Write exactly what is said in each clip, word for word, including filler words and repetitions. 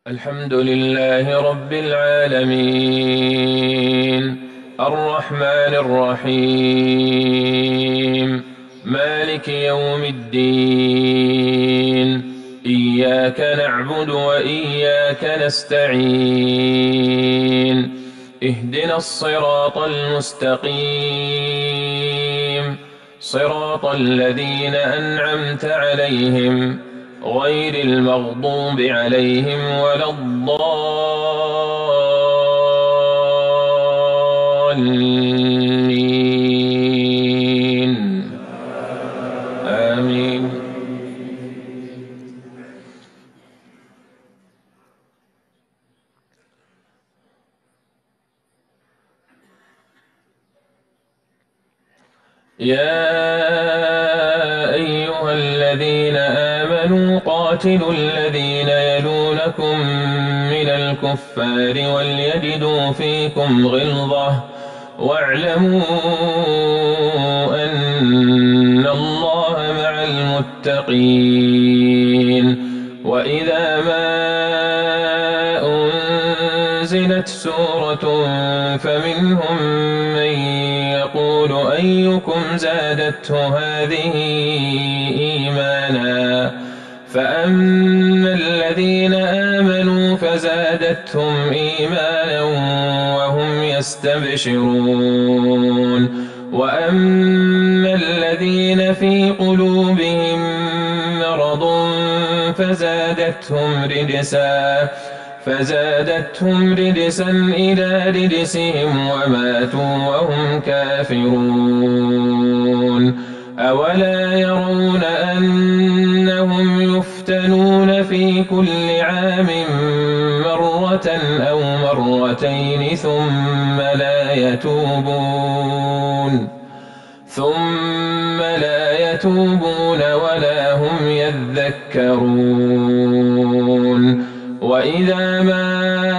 الحمد لله رب العالمين الرحمن الرحيم مالك يوم الدين إياك نعبد وإياك نستعين اهدنا الصراط المستقيم صراط الذين أنعمت عليهم غير المغضوب عليهم ولا الضالين آمين. يا أيها الذين آمنوا قاتلوا الذين يلونكم من الكفار وليجدوا فيكم غلظة واعلموا أن الله مع المتقين. وإذا ما أنزلت سورة فمنهم من يقول أيكم زادته هذه إيمانا فأما الذين آمنوا فزادتهم إيمانا وهم يستبشرون وأما الذين في قلوبهم مرض فزادتهم رجسا فزادتهم رجسا إلى رجسهم وماتوا وهم كافرون. أولا يرون أنهم يفتنون في كل عام مرة أو مرتين ثم لا يتوبون ثم لا يتوبون ولا هم يذكرون. وإذا ما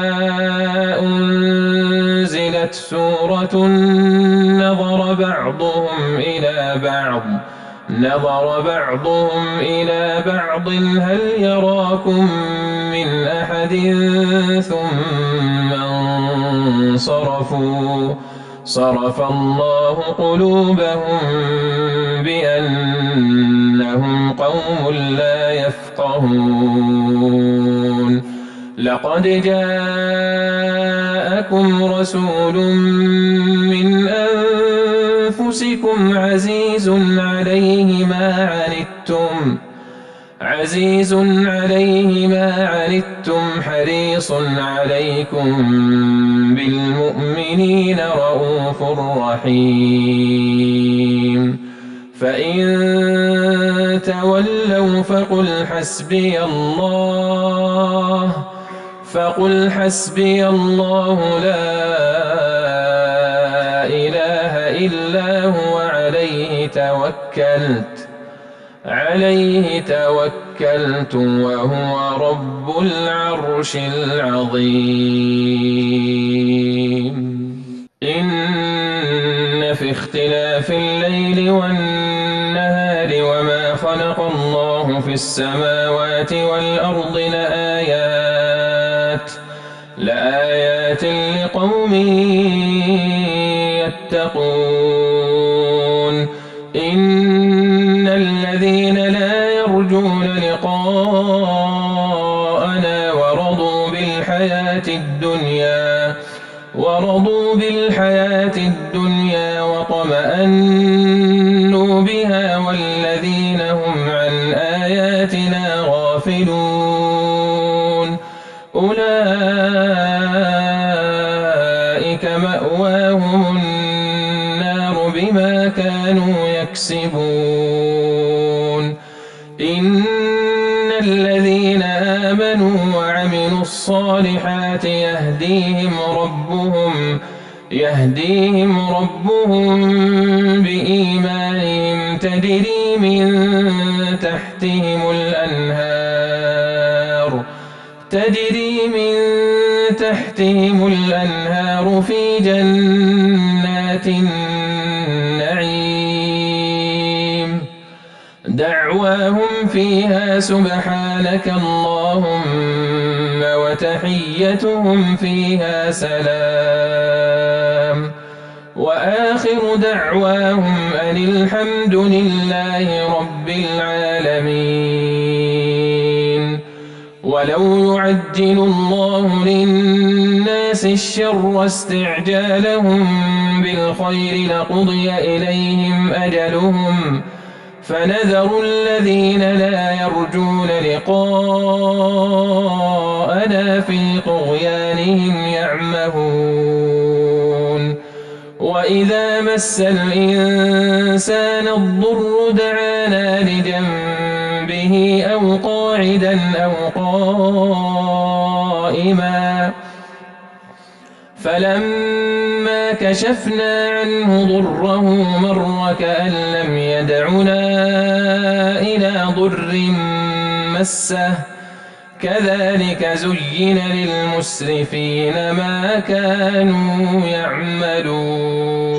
أنزلت سورة نظر بعضهم إلى بعض نظر بعضهم إلى بعض هل يراكم من أحد ثم انصرفوا صرف الله قلوبهم بأنهم قوم لا يفقهون. لقد جاءكم رسول من أنفسكم عزيز عليه ما عنتم عزيز عليه ما عنتم حريص عليكم بالمؤمنين رؤوف رحيم. فإن تولوا فقل حسبي الله فقل حسبي الله لا إله إلا هو عليه توكلت عليه توكلت وهو رب العرش العظيم. إن في اختلاف الليل والنهار وما خلق الله في السماوات والأرض لآيات لآيات لقوم يتقون. إن الذين لا يرجون لقاءنا ورضوا بالحياة الدنيا ورضوا بالحياة الدنيا وطمأنوا بها والذين هم عن آياتنا غافلون أولئك مأواهم النار بما كانوا يكسبون. إن الذين آمنوا وعملوا الصالحات يهديهم ربهم يهديهم ربهم بإيمانهم تجري من تحتهم الأنهار تجري من تحتهم الأنهار في جنات النعيم دعوا دعواهم فيها سبحانك اللهم وتحيتهم فيها سلام وآخر دعواهم أن الحمد لله رب العالمين. ولو يعجل الله للناس الشر استعجالهم بالخير لقضي إليهم أجلهم فنذر الذين لا يرجون لقاءنا في طغيانهم يعمهون. وإذا مس الإنسان الضر دعانا لجنبه أو قاعدا أو قائما فلما كشفنا عنه ضره مر كأن لم يدعنا إلى ضر مسه كذلك زين للمسرفين ما كانوا يعملون.